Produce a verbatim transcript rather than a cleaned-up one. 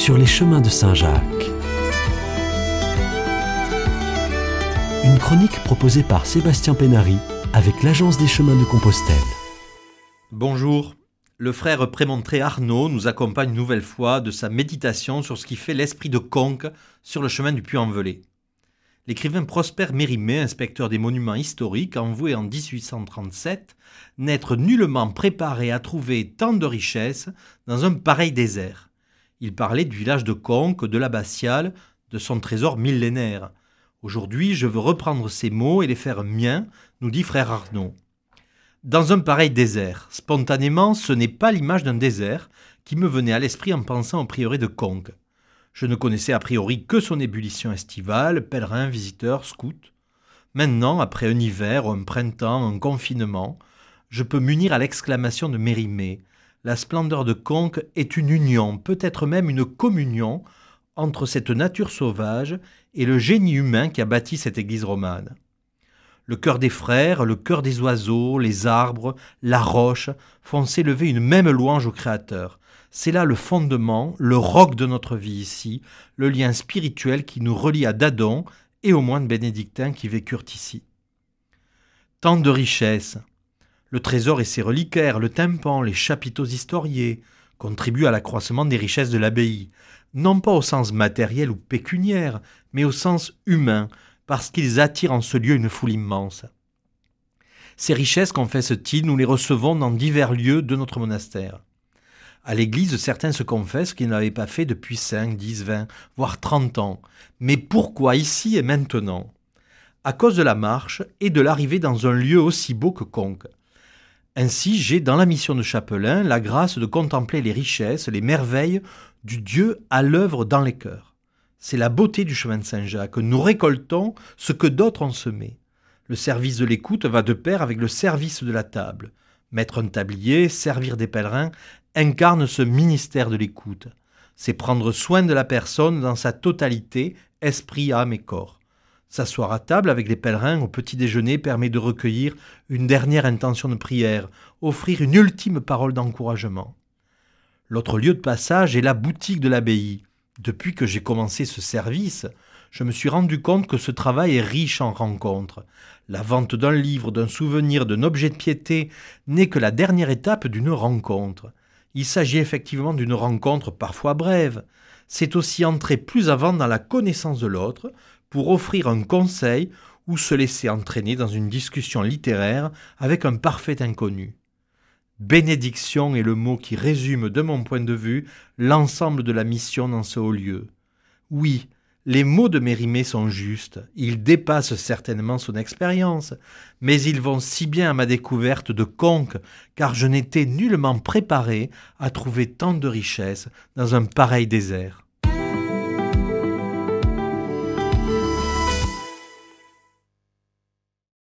sur les chemins de Saint-Jacques. Une chronique proposée par Sébastien Pénary avec l'Agence des chemins de Compostelle. Bonjour, le frère prémontré Arnaud nous accompagne une nouvelle fois de sa méditation sur ce qui fait l'esprit de Conques sur le chemin du Puy-en-Velay. L'écrivain Prosper Mérimée, inspecteur des monuments historiques, envoyé en dix-huit cent trente-sept, n'être nullement préparé à trouver tant de richesses dans un pareil désert. Il parlait du village de Conques, de l'abbatiale, de son trésor millénaire. Aujourd'hui, je veux reprendre ces mots et les faire miens, nous dit frère Arnaud. Dans un pareil désert, spontanément, ce n'est pas l'image d'un désert qui me venait à l'esprit en pensant au prieuré de Conques. Je ne connaissais a priori que son ébullition estivale, pèlerins, visiteurs, scouts. Maintenant, après un hiver, un printemps, un confinement, je peux m'unir à l'exclamation de Mérimée. La splendeur de Conques est une union, peut-être même une communion, entre cette nature sauvage et le génie humain qui a bâti cette église romane. Le chœur des frères, le chœur des oiseaux, les arbres, la roche font s'élever une même louange au Créateur. C'est là le fondement, le roc de notre vie ici, le lien spirituel qui nous relie à Dadon et aux moines bénédictins qui vécurent ici. Tant de richesses. Le trésor et ses reliquaires, le tympan, les chapiteaux historiés, contribuent à l'accroissement des richesses de l'abbaye, non pas au sens matériel ou pécuniaire, mais au sens humain, parce qu'ils attirent en ce lieu une foule immense. Ces richesses, confesse-t-il, nous les recevons dans divers lieux de notre monastère. À l'église, certains se confessent qu'ils n'avaient pas fait depuis cinq, dix, vingt, voire trente ans. Mais pourquoi ici et maintenant ? À cause de la marche et de l'arrivée dans un lieu aussi beau que Conques. Ainsi, j'ai dans la mission de chapelain la grâce de contempler les richesses, les merveilles du Dieu à l'œuvre dans les cœurs. C'est la beauté du chemin de Saint-Jacques. Nous récoltons ce que d'autres ont semé. Le service de l'écoute va de pair avec le service de la table. Mettre un tablier, servir des pèlerins, incarne ce ministère de l'écoute. C'est prendre soin de la personne dans sa totalité, esprit, âme et corps. S'asseoir à table avec les pèlerins au petit déjeuner permet de recueillir une dernière intention de prière, offrir une ultime parole d'encouragement. L'autre lieu de passage est la boutique de l'abbaye. Depuis que j'ai commencé ce service, je me suis rendu compte que ce travail est riche en rencontres. La vente d'un livre, d'un souvenir, d'un objet de piété n'est que la dernière étape d'une rencontre. Il s'agit effectivement d'une rencontre parfois brève. C'est aussi entrer plus avant dans la connaissance de l'autre pour offrir un conseil ou se laisser entraîner dans une discussion littéraire avec un parfait inconnu. Bénédiction est le mot qui résume, de mon point de vue, l'ensemble de la mission dans ce haut lieu. Oui, les mots de Mérimée sont justes, ils dépassent certainement son expérience, mais ils vont si bien à ma découverte de Conques, car je n'étais nullement préparé à trouver tant de richesses dans un pareil désert.